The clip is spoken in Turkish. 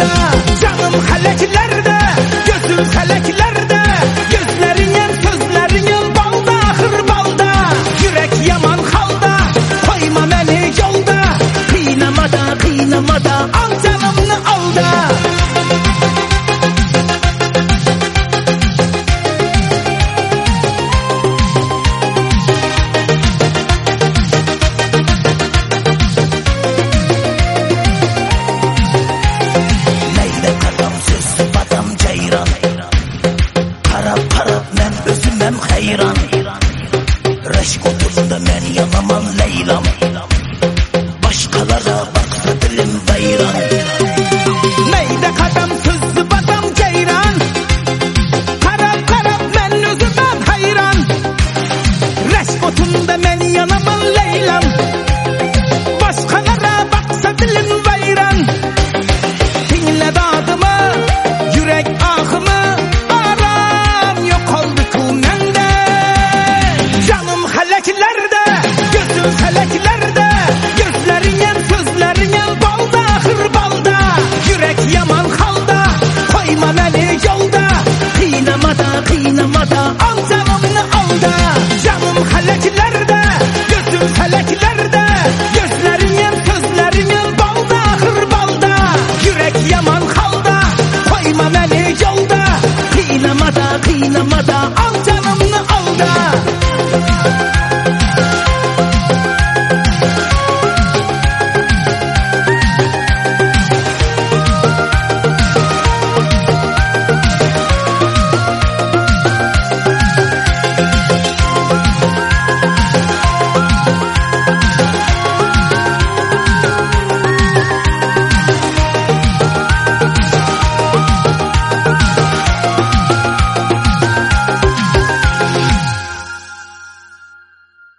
balda. Canım hələklerde, gözüm hələklerde. Gözlerinin sözlerinin balda, ahır balda. Yürek yaman halda, koyma beni yolda. Kıynamada, kıynamada, al canımını al da. Özümem hayran Reşk oturunda men yanamam Leylam Başkalara baksa dilim bayran Neyde kadam sözlü badam ceyran. Karab karab men özümem hayran. Reşk otunda men yanamam Leylam. Başkalara baksa dilim bayran. Dinle dadımı, yürek ahımı. Gözüm hələklerde, gözlerinin sözlerinin balda, ahır balda. Yürek yaman halda, koyma beni yolda. Kıynamada, kıynamada, al canımını al da. Canım hələklerde.